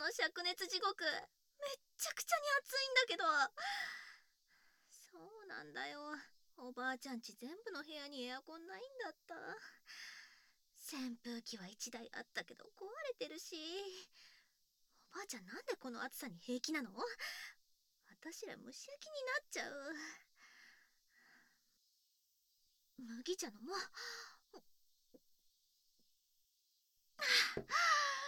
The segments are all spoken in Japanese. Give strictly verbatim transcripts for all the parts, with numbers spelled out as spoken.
の灼熱地獄、めっちゃくちゃに暑いんだけど。そうなんだよ。おばあちゃんち全部の部屋にエアコンないんだった。扇風機はいちだいあったけど壊れてるし。おばあちゃんなんでこの暑さに平気なの？私ら蒸し焼きになっちゃう。麦茶飲もう。うまい。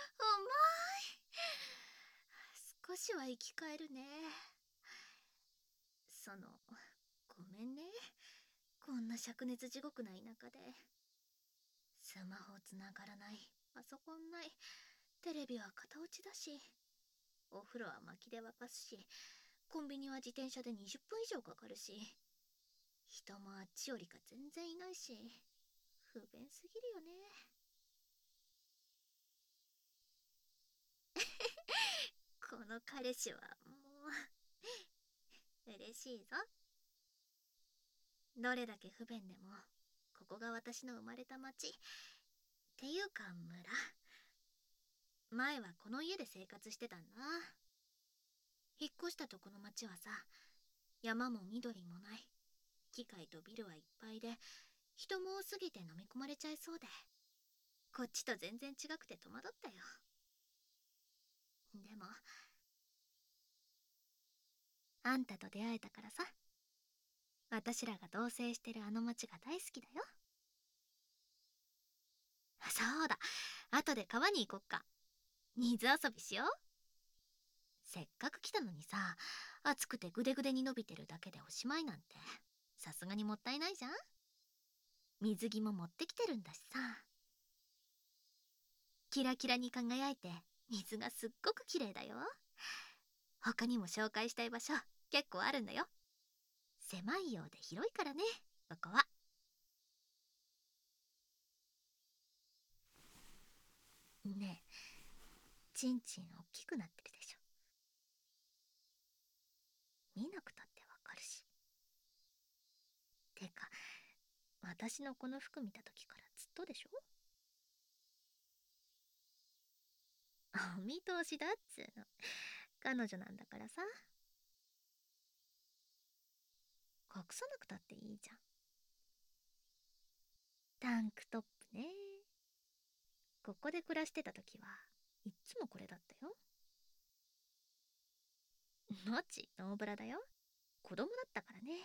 少しは生き返るね。その、ごめんね。こんな灼熱地獄な田舎で。スマホつながらない、パソコンない、テレビは片落ちだし、お風呂は薪で沸かすし、コンビニは自転車でにじゅっぷん以上かかるし、人もあっちよりか全然いないし、不便すぎるよね。この彼氏はもう嬉しいぞ。どれだけ不便でもここが私の生まれた町っていうか村。前はこの家で生活してたんだ。引っ越したとこの町はさ、山も緑もない、機械とビルはいっぱいで、人も多すぎて飲み込まれちゃいそうで、こっちと全然違くて戸惑ったよ。でもあんたと出会えたからさ、私らが同棲してるあの町が大好きだよ。そうだ、後で川に行こっか。水遊びしよう。せっかく来たのにさ、暑くてグデグデに伸びてるだけでおしまいなんてさすがにもったいないじゃん。水着も持ってきてるんだしさ。キラキラに輝いて水がすっごく綺麗だよ。他にも紹介したい場所結構あるんだよ。狭いようで広いからね、ここは。ねえ、ちんちん大きくなってるでしょ。見なくたってわかるし。てか、私のこの服見た時からずっとでしょ。お見通しだっつーの。彼女なんだからさ。隠さなくたっていいじゃん。タンクトップね。ここで暮らしてた時はいっつもこれだったよ。マジノーブラだよ。子供だったからね。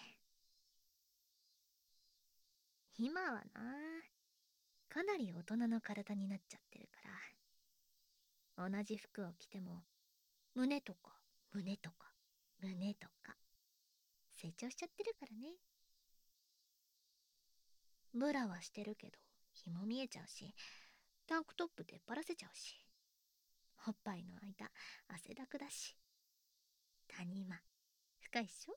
今はな、かなり大人の体になっちゃってるから、同じ服を着ても胸とか胸とか胸とか成長しちゃってるからね。ブラはしてるけど紐見えちゃうし、タンクトップ出っ張らせちゃうし、おっぱいの間汗だくだし。谷間深いっしょ。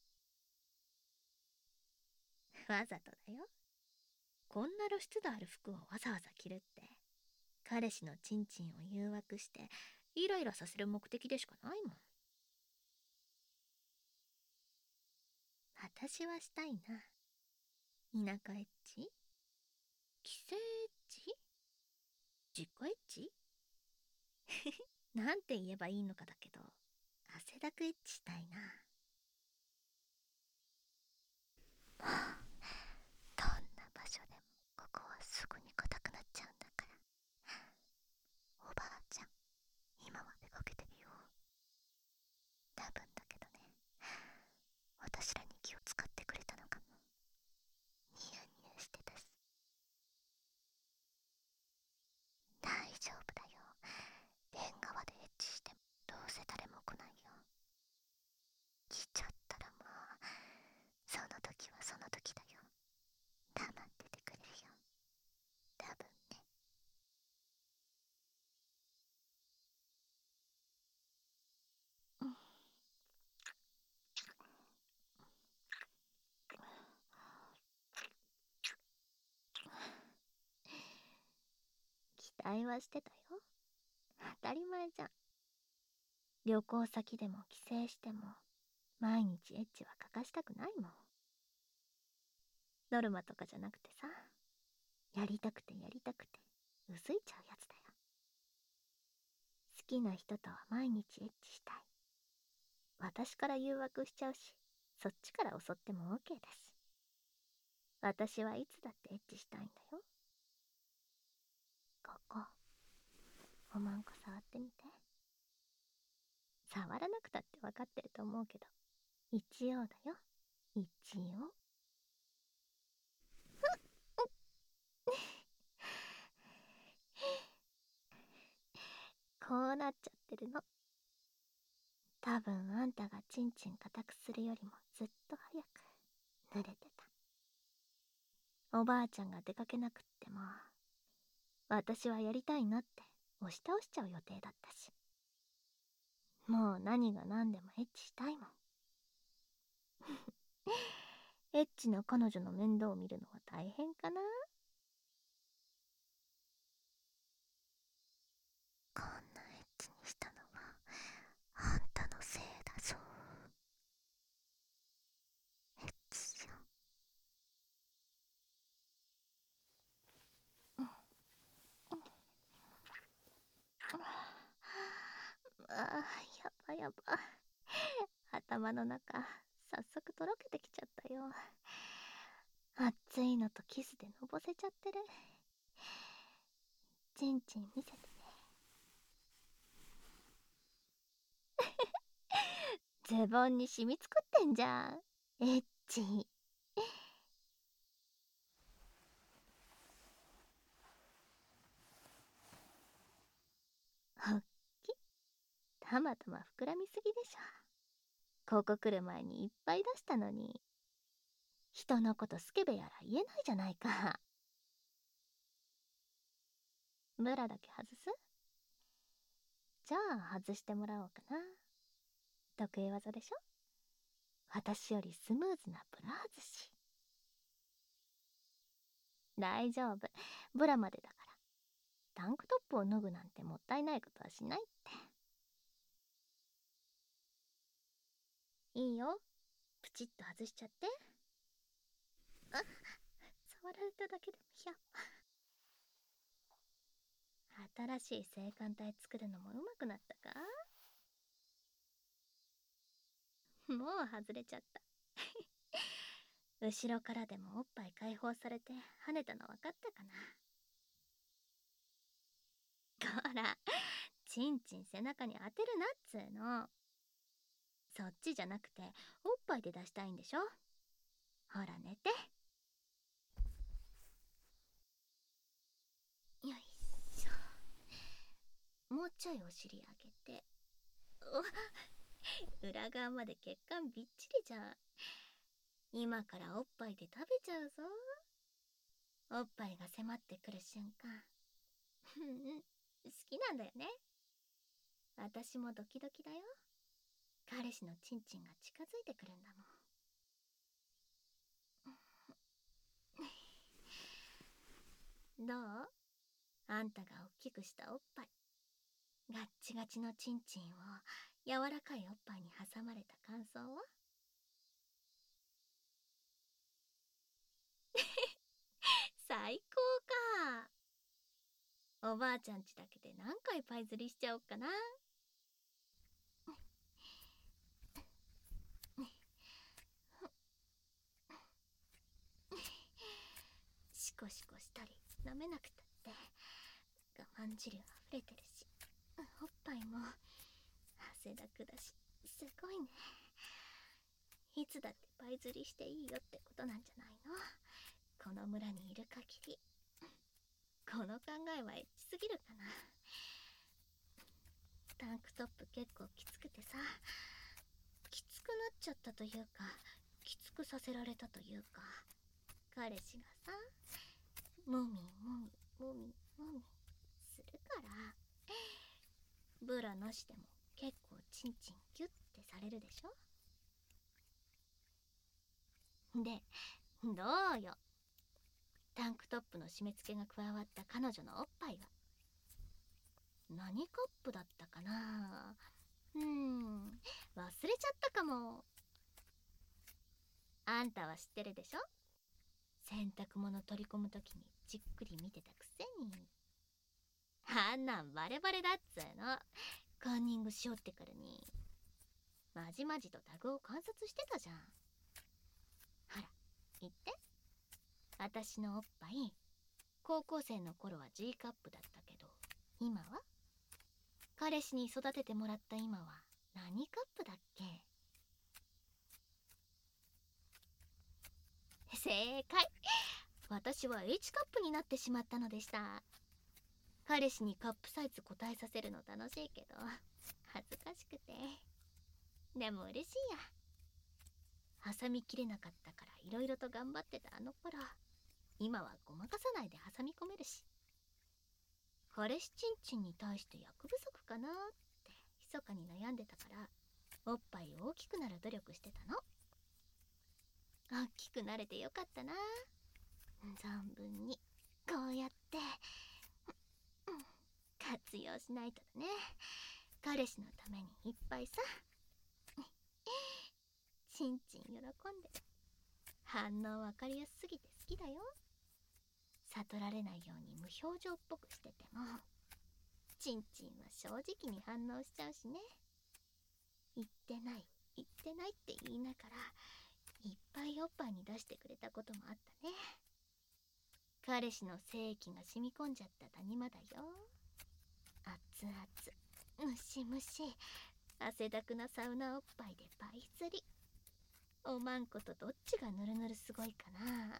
わざとだよ。こんな露出度ある服をわざわざ着るって彼氏のチンチンを誘惑してイライラさせる目的でしかないもん。私はしたいな。田舎エッチ、帰省エッチ、実家エッチなんて言えばいいのかだけど、汗だくエッチしたいな。どんな場所でもここはすぐに硬くなっちゃうんだから。おばあちゃん今は出かけてるよ。多分だけどね、私らに気を使ってくれたのかも。ニヤニヤしてたし。大丈夫だよ。縁側でエッチしてもどうせ誰も来ないよ。来ちゃったらまあ、その時はその時だよ。黙っててくれるよ。多分ね。うん、期待はしてたよ。当たり前じゃん。旅行先でも帰省しても毎日エッチは欠かしたくないもん。ノルマとかじゃなくてさ、やりたくてやりたくてうずいちゃうやつだよ。好きな人とは毎日エッチしたい。私から誘惑しちゃうし、そっちから襲っても オーケー だし。私はいつだってエッチしたいんだよ。ここ、おまんこ触ってみて。触らなくたって分かってると思うけど、一応だよ、一応。こうなっちゃってるの。多分あんたがチンチン固くするよりもずっと早く濡れてた。おばあちゃんが出かけなくっても、私はやりたいなって押し倒しちゃう予定だったし。もう何が何でもエッチしたいもん。エッチな彼女の面倒を見るのは大変かな。こんなエッチにしたのはあんたのせいだぞ。エッチしよう。うんうん、ああ、やばやば。頭の中早速とろけてきちゃったよ。熱いのとキスでのぼせちゃってる。チンチン見せてね。ズボンに染み作ってんじゃん。エッチ。ほっき。たまたま膨らみすぎでしょ。ここ来る前にいっぱい出したのに。人のことスケベやら言えないじゃないか。ブラだけ外す？じゃあ外してもらおうかな。得意技でしょ。私よりスムーズなブラ外し。大丈夫、ブラまでだから。タンクトップを脱ぐなんてもったいないことはしないって。いいよ、プチッと外しちゃって。あ、触られただけでもひゃっ。新しい性感帯作るのもうまくなったか。もう外れちゃった。後ろからでもおっぱい解放されて跳ねたの分かったかな。こら、チンチン背中に当てるなっつーの。そっちじゃなくておっぱいで出したいんでしょ。ほら寝て。よいしょ。もうちょいお尻上げて。お、裏側まで血管びっちりじゃん。今からおっぱいで食べちゃうぞ。おっぱいが迫ってくる瞬間。好きなんだよね。私もドキドキだよ。彼氏のチンチンが近づいてくるんだもん。どう？あんたが大きくしたおっぱい。ガッチガチのチンチンを柔らかいおっぱいに挟まれた感想は？最高か。おばあちゃんちだけで何回パイ釣りしちゃおっかな。シコシコしたり舐めなくたって我慢汁溢れてるし、おっぱいも汗だくだし、すごいね。いつだってパイ釣りしていいよってことなんじゃないの。この村にいる限り。この考えはエッチすぎるかな。タンクトップ結構きつくてさ、きつくなっちゃったというか、きつくさせられたというか、彼氏がさ、もみもみもみもみするから。ブラなしでも結構チンチンキュッてされるでしょ。で、どうよ。タンクトップの締め付けが加わった彼女のおっぱいは何カップだったかな。うーん、忘れちゃったかも。あんたは知ってるでしょ。洗濯物取り込むときにじっくり見てたくせに。 あんなんバレバレだっつーの。カンニングしよってからに。まじまじとタグを観察してたじゃん。ほら、言って。私のおっぱい、高校生の頃は G カップだったけど、今は？彼氏に育ててもらった今は何カップだっけ？正解。私は H カップになってしまったのでした。彼氏にカップサイズ答えさせるの楽しいけど恥ずかしくて。でも嬉しいや。挟みきれなかったから色々と頑張ってたあの頃、今はごまかさないで挟み込めるし。彼氏ちんちんに対して役不足かなって密かに悩んでたから、おっぱい大きくなる努力してたの。大きくなれてよかったな。存分にこうやって活用しないとだね。彼氏のためにいっぱいさ。ちんちん喜んでる。反応わかりやすすぎて好きだよ。悟られないように無表情っぽくしてても、ちんちんは正直に反応しちゃうしね。言ってない言ってないって言いながらいっぱいおっぱいに出してくれたこともあったね。彼氏の精液が染み込んじゃった谷間だよ。熱々ムシムシ汗だくなサウナおっぱいでパイ釣り。おまんことどっちがぬるぬるすごいかな。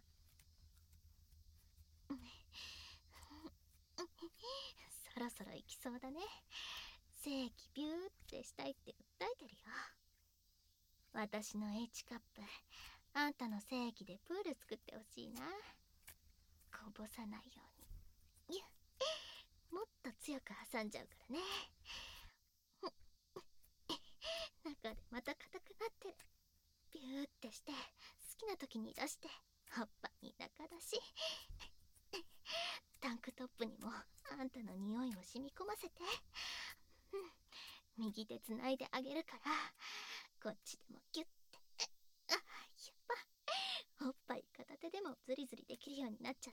そろそろ行きそうだね。精液ビューってしたいって訴えてるよ。私の H カップ、あんたの精液でプール作ってほしいな。こぼさないように。もっと強く挟んじゃうからね。中でまた硬くなってる。ビューってして好きな時に出しておっぱいに中出し。タンクトップにもあんたの匂いを染み込ませて。右手つないであげるから、こっちでもギュッて。あ、やっぱおっぱい片手でもズリズリできるようになっちゃった。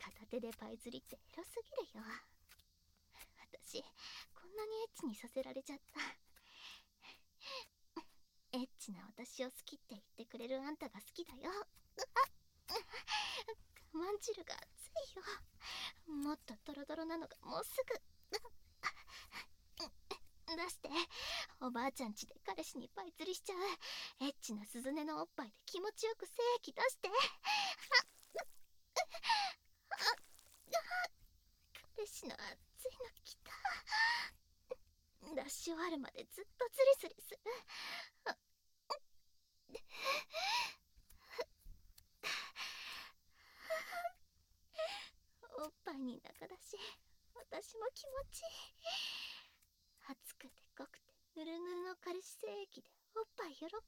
片手でパイ釣りってエロすぎるよ。私こんなにエッチにさせられちゃった。エッチな私を好きって言ってくれるあんたが好きだよ。我慢汁が熱いよ。もっとドロドロなのがもうすぐ。出して。おばあちゃん家で彼氏にパイ釣りしちゃう。エッチなスズネのおっぱいで気持ちよく精液出して。彼氏の熱いのきた。出し終わるまでずっとズリズリする。おっぱいに中出し、私も気持ちいい。熱くて濃くてぬるぬるの彼氏精液でおっぱい喜んでる。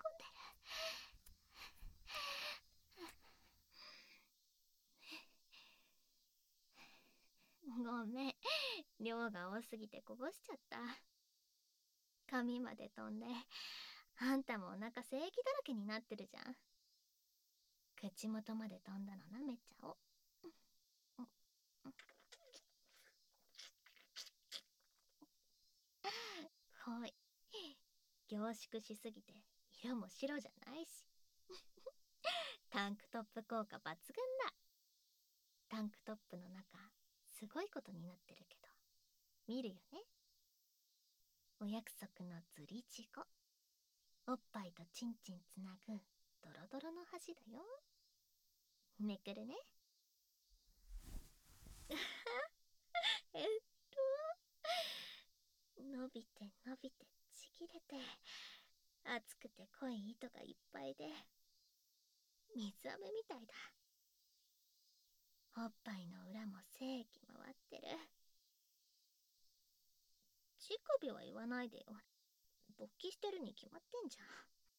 ごめん、量が多すぎてこぼしちゃった。髪まで飛んで、あんたもお腹精液だらけになってるじゃん。口元まで飛んだの舐めちゃおう。ほい。凝縮しすぎて色も白じゃないし。タンクトップ効果抜群だ。タンクトップの中すごいことになってるけど見るよね。お約束のズリチゴ。おっぱいとチンチンつなぐドロドロの箸だよ。めくるね。えっと伸びて伸びてちぎれて、熱くて濃い糸がいっぱいで水飴みたいだ。おっぱいの裏も精液回ってる。乳首は言わないでよ。勃起してるに決まってんじゃん。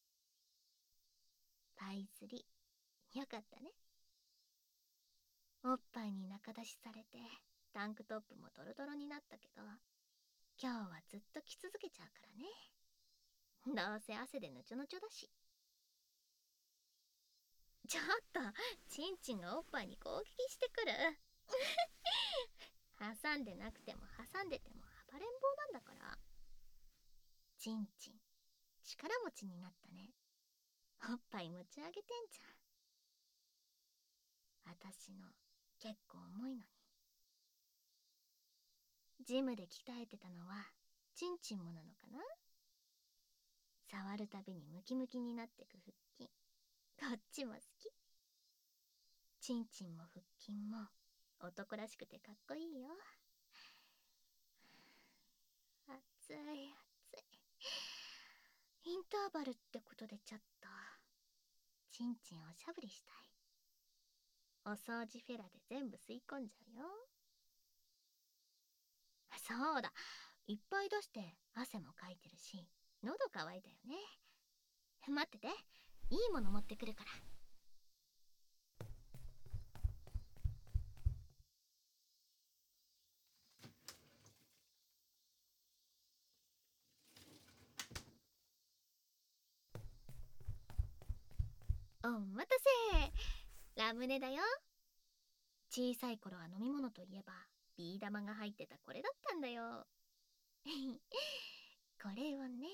パイ釣りよかったね。おっぱいに中出しされてタンクトップもドロドロになったけど、今日はずっと着続けちゃうからね。どうせ汗でぬちょぬちょだし。ちょっと、チンチンがおっぱいに攻撃してくる。 挟んでなくても挟んでても暴れん坊なんだから。ちんちん、力持ちになったね。おっぱい持ち上げてんじゃん。あたしの結構重いのに。ジムで鍛えてたのはちんちんもなのかな。触るたびにムキムキになってく腹筋、こっちも好き。ちんちんも腹筋も男らしくてかっこいいよ。暑い暑い。インターバルってことでちょっとちんちんおしゃぶりしたい。お掃除フェラで全部吸い込んじゃうよ。そうだ、いっぱい出して汗もかいてるし喉乾いたよね。待ってて、いいもの持ってくるから。お待たせ、ラムネだよ。小さい頃は飲み物といえばビー玉が入ってたこれだったんだよ。これをね。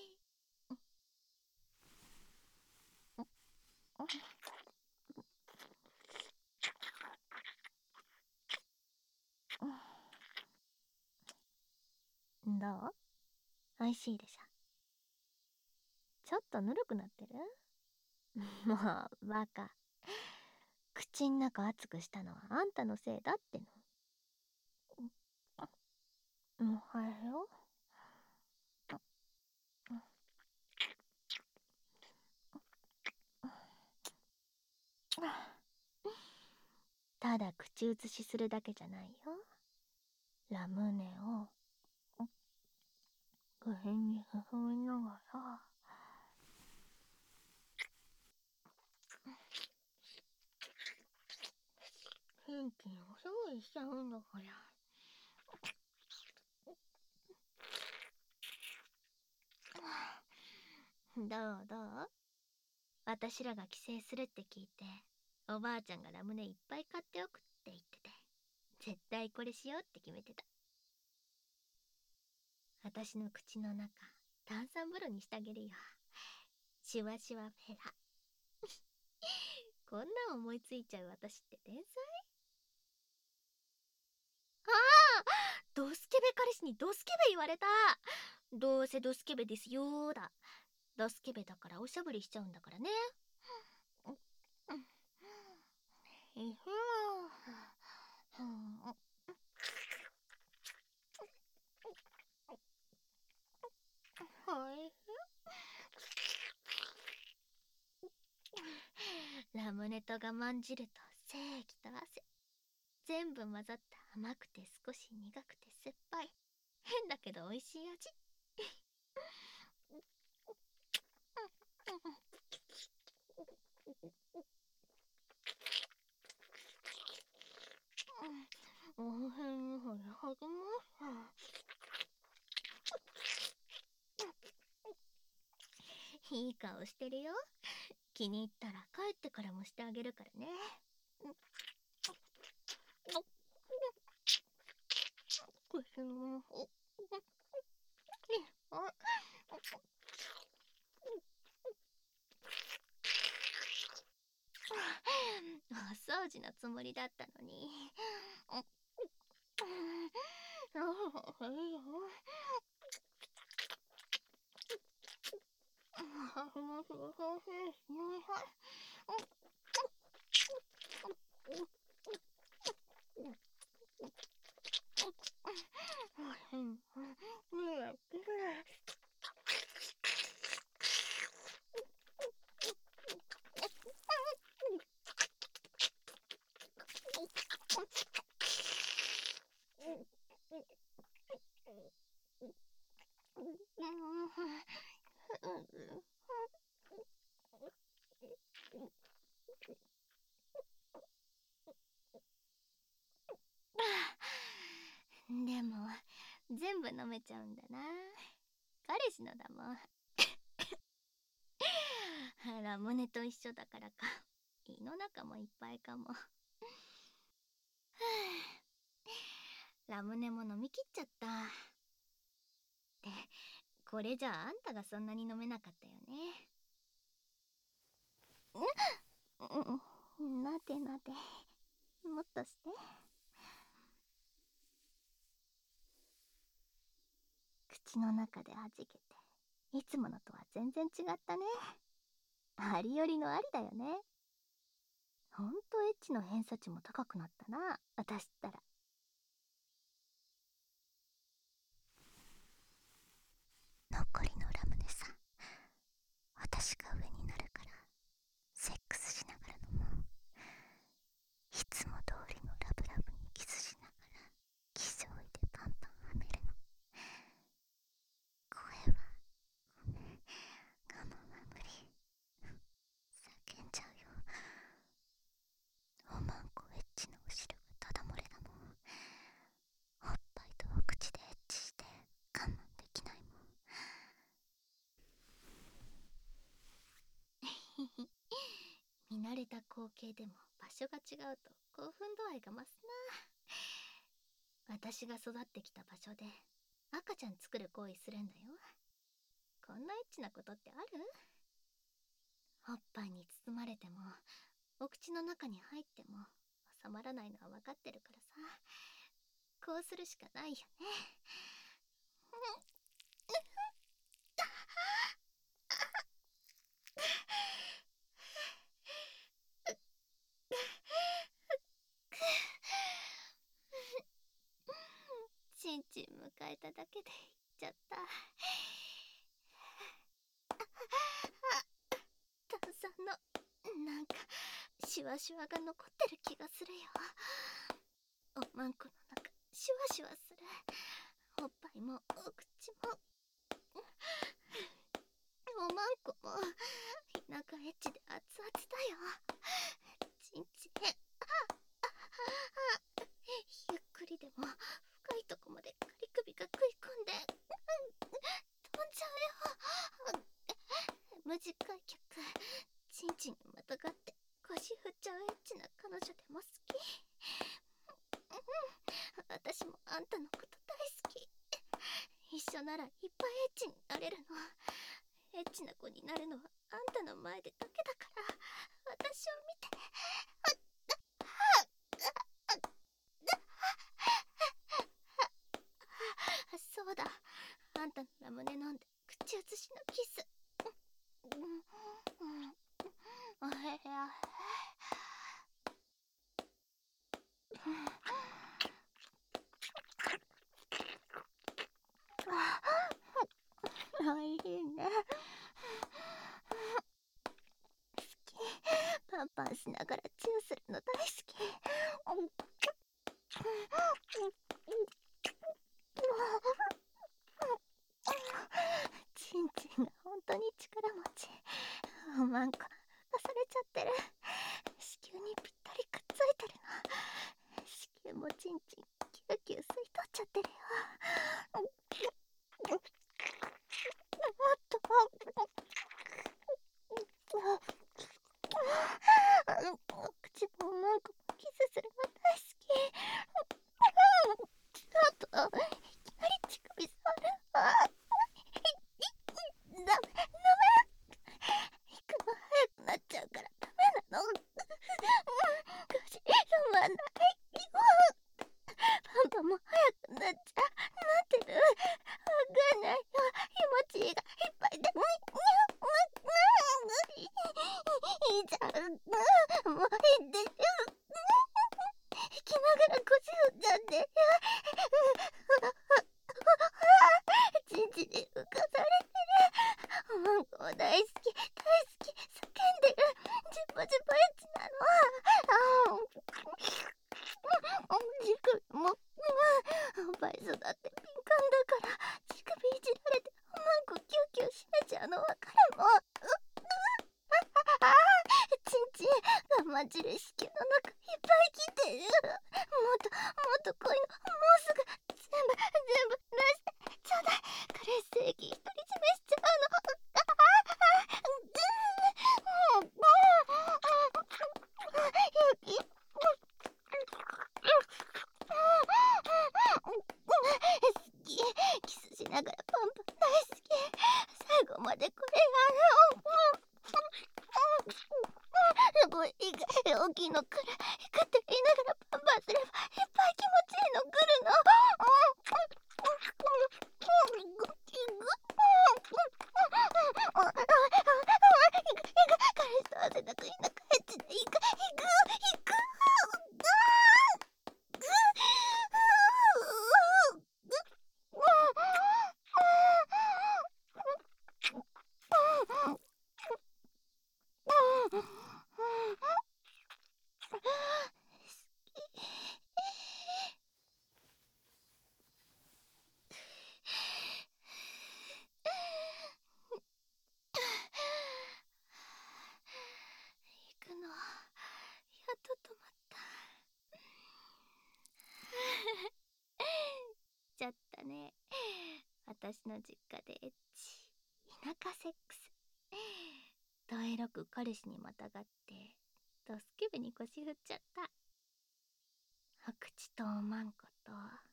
どう？美味しいでしょ。ちょっとぬるくなってる？もうバカ、口ん中熱くしたのはあんたのせいだっての。もうはよ。ただ口移しするだけじゃないよ。ラムネを口に進みながら、元気におしゃぶりしちゃうんだから。どうどう？私らが帰省するって聞いて、おばあちゃんがラムネいっぱい買っておくって言ってて、絶対これしようって決めてた。私の口の中炭酸風呂にしてあげるよ。シュワシュワフェラ。こんなん思いついちゃう私って天才。ああ、ドスケベ彼氏にドスケベ言われた。どうせドスケベですよーだ。ドスケベだからおしゃぶりしちゃうんだからね。ラムネと我慢汁と精液と汗、全部混ざった甘くて少し苦くて酸っぱい、変だけど美味しい味。おへんほりはぎます。いい顔してるよ。気に入ったら帰ってからもしてあげるからね。お掃除のつもりだったのに。でも全部飲めちゃうんだな。彼氏のだもん。ラムネと一緒だからか、胃の中もいっぱいかも。 ラムネも飲み切っちゃった。で、これじゃああんたがそんなに飲めなかったよね。うん、なでなで、もっとして。口の中で弾けて、いつものとは全然違ったね。ありよりのありだよね。ほんとエッチの偏差値も高くなったな、私ったら。残りのラムネさ、私が上になるからセックスしながら飲もう。いつも通りのラブラブにキスしながらキスをいでパンパンはめるの。声はごめん、我慢は無理。叫んじゃうよ。おまんこエッチの後ろがただ漏れだもん。おっぱいとお口でエッチして我慢できないもん。見慣れた光景でも場所が違うと興奮度合いが増すな。私が育ってきた場所で赤ちゃん作る行為するんだよ。こんなエッチなことってある？おっぱいに包まれてもお口の中に入っても収まらないのは分かってるからさ、こうするしかないよね。ちんちん迎えただけでいっちゃった。炭酸のなんかシワシワが残ってる気がするよ。おまんこの中シワシワする。おっぱいもお口もおまんこも田舎エッチで熱々だよ。ちんちんゆっくりでも深いとこまでカリ首が食い込んで飛んじゃうよ。短い曲ちんちんにまたがって腰振っちゃうエッチな彼女でも好き。私もあんたのこと大好き。一緒ならいっぱいエッチになれるの。エッチな子になるのはあんたの前でだけだから、私を見て。そうだ、あんたのラムネ飲んで口移しのキス。おへやあ、いいね。好き。パンパンしながらチューするの大好き。ちんちんが本当に力持ち。おまんこ浮かされちゃってる。子宮にぴったりくっついてるの。子宮もちんちんキューキュー吸い取っちゃってるよ。もっとお口もおまんこもキスするの大好き。ちょっといきなり乳首触る。あダメダメ、行くの早くなっちゃうからダメなの。口止まんない。パンパンも早くなっちゃなってる。わかんないよ。気持ちがいっぱいでもいいじゃん。もういいでしょ。引きながら腰振っちゃって。ちんちんに浮かされてる。おまんこも大好き大好き叫んでる。ジュパジュパエッチなの。ああ乳首もおっぱい育って敏感だから乳首いじられておまんこキューキュー締めちゃうの分かるもん。ああちんちんがまじる子宮の中いっぱい来てる。もっともっと濃いのもうすぐ全部全部出してちょうだい。彼氏正義独り占めしちゃうの。ああゆきごいいが大きいの来る。行くって言いながらパンパンすればいっぱい気持ちいいの来るの。彼氏と汗だくいな帰っちで行く行く行く。行くのやっと止まった。ちゃったね。私の実家でエッチ田舎セックス。どえろく彼氏にまたがってドスケベに腰振っちゃった。お口とおまんこと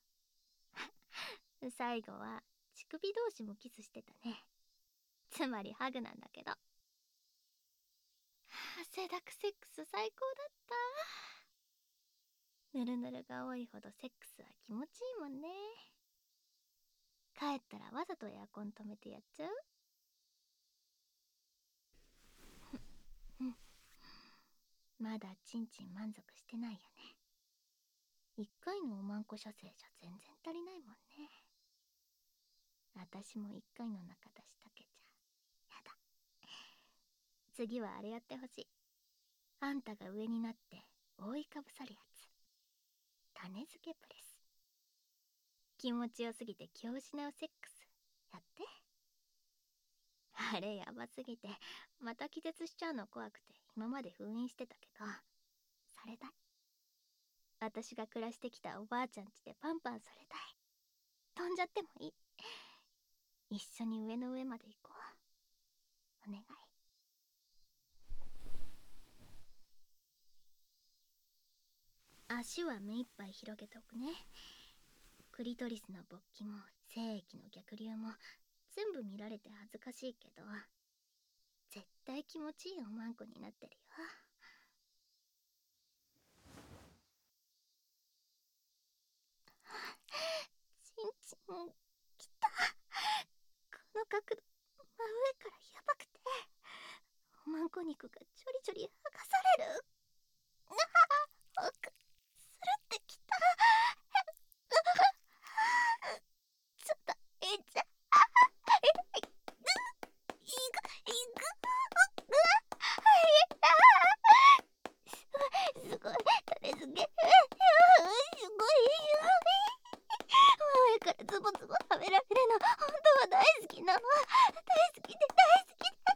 最後は乳首同士もキスしてたね。つまりハグなんだけど。汗だくセックス最高だった。ぬるぬるが多いほどセックスは気持ちいいもんね。帰ったらわざとエアコン止めてやっちゃう。まだちんちん満足してないよね。一回のおまんこ射精じゃ全然足りないもんね。私も一回の中出しだけじゃやだ。次はあれやってほしい。あんたが上になって覆いかぶさるやつ。種付けプレス。気持ちよすぎて気を失うセックスやって。あれやばすぎてまた気絶しちゃうの怖くて今まで封印してたけど、それだい。私が暮らしてきたおばあちゃん家でパンパンされたい。飛んじゃってもいい。一緒に上の上まで行こう。お願い。足は目いっぱい広げておくね。クリトリスの勃起も精液の逆流も全部見られて恥ずかしいけど、絶対気持ちいいおまんこになってるよ。ちんちんきた。この角度真上からやばくておまんこ肉がちょりちょり剥がされる。あ奥するってきた。ちょっとえいちゃん。えいくいく。すごい種付け。すごい。真上からズボズボ食べられるの本当は大好きなの。大好きで大好きで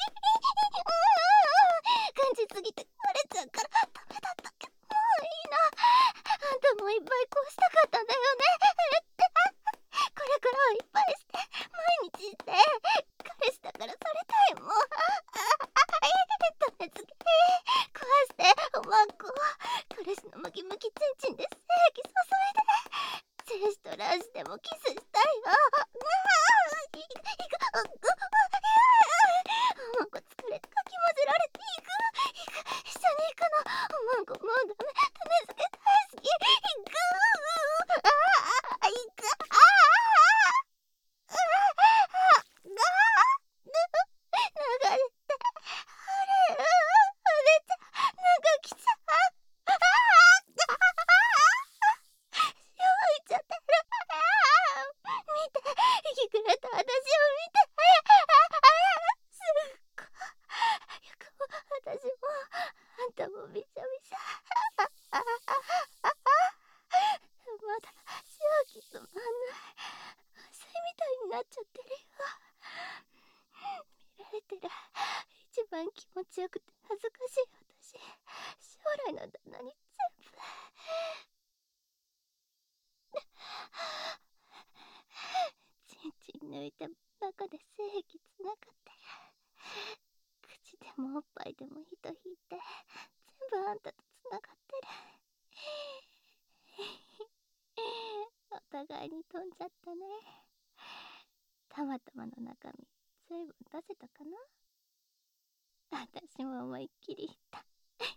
感じすぎてバレちゃうからダメだったけど、もういいな。あんたもいっぱいこうしたかったんだよねってこれからはいっぱいして毎日して彼氏だからされたいもん。種付け壊しておまんこ彼氏のムキムキチンチンで精液注いで精子と卵子でもキスしたいよ。いくいくおまんこ疲れてかき混ぜられていくいく一緒に行くの。おまんこもうダメ。種付け大好き。いくああいくああああ流れてあれあれちゃなんか来ちゃう。ああ塩浮いちゃってる。見て息くれた私を見て。すっごいよくも私もあんたもびしょびしょ。まだ塩気止まんない。水みたいになっちゃってるよ。見られてる。一番気持ちよくて恥ずかしい私。将来の旦那に全部ちんちん抜いて中で精液つながってる。口でもおっぱいでも糸引いて全部あんたとつながってる。お互いに飛んじゃったね。たまたまの中身随分出せたかな。私も思いっきり言った。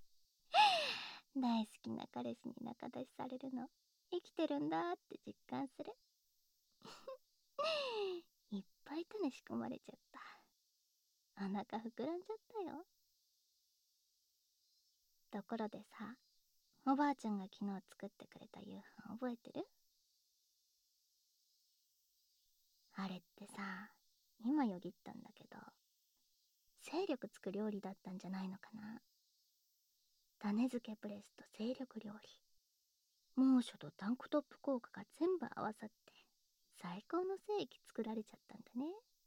大好きな彼氏に仲出しされるの生きてるんだって実感する。いっぱい種仕込まれちゃった。お腹膨らんじゃったよ。ところでさ、おばあちゃんが昨日作ってくれた夕飯覚えてる？あれってさ、今よぎったんだけど、精力つく料理だったんじゃないのかな。種漬けプレスと精力料理、猛暑とタンクトップ効果が全部合わさって最高の精液作られちゃったんだね。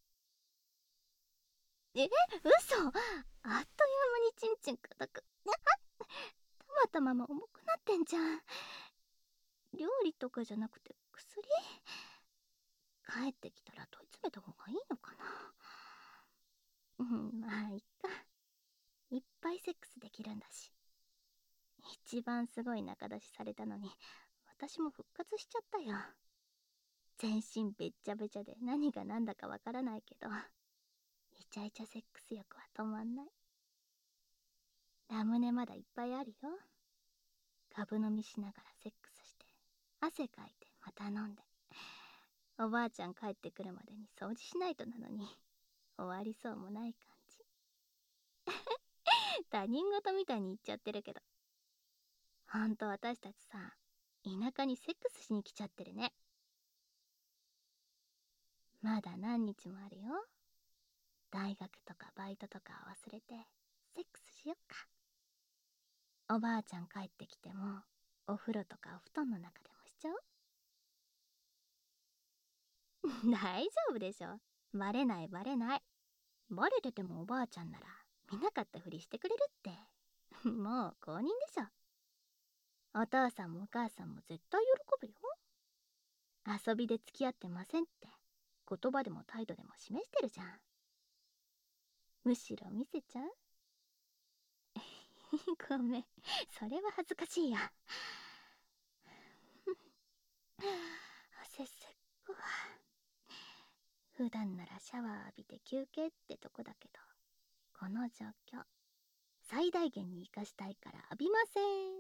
え、嘘。あっという間にチンチン硬くたまたま重くなってんじゃん。料理とかじゃなくて薬？帰ってきたら問い詰めた方がいいのかな。うん、まあいっか。いっぱいセックスできるんだし。一番すごい仲出しされたのに私も復活しちゃったよ。全身べっちゃべちゃで何が何だかわからないけど、イチャイチャセックス欲は止まんない。ラムネまだいっぱいあるよ。株飲みしながらセックスして汗かいてまた飲んで、おばあちゃん帰ってくるまでに掃除しないとなのに終わりそうもない感じ。他人事みたいに言っちゃってるけど、ほんと私たちさ、田舎にセックスしに来ちゃってるね。まだ何日もあるよ。大学とかバイトとか忘れてセックスしよっか。おばあちゃん帰ってきてもお風呂とかお布団の中でもしちゃおう。大丈夫でしょ。バレないバレない。バレててもおばあちゃんなら見なかったふりしてくれるって。もう公認でしょ。お父さんもお母さんも絶対喜ぶよ。遊びで付き合ってませんって言葉でも態度でも示してるじゃん。むしろ見せちゃう？ごめん、それは恥ずかしいや。汗せっこ。普段ならシャワー浴びて休憩ってとこだけど、この状況最大限に生かしたいから浴びません。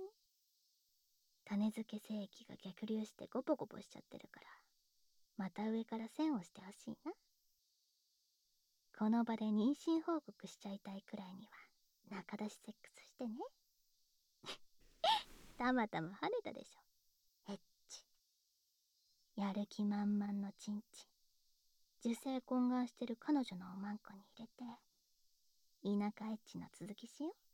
種付け精液が逆流してゴボゴボしちゃってるから、また上から線をしてほしいな。この場で妊娠報告しちゃいたいくらいには仲出しセックスしてね。たまたま跳ねたでしょ。エッチ。やる気満々のチンチン、受精懇願してる彼女のおまんこに入れて田舎エッチの続きしよう。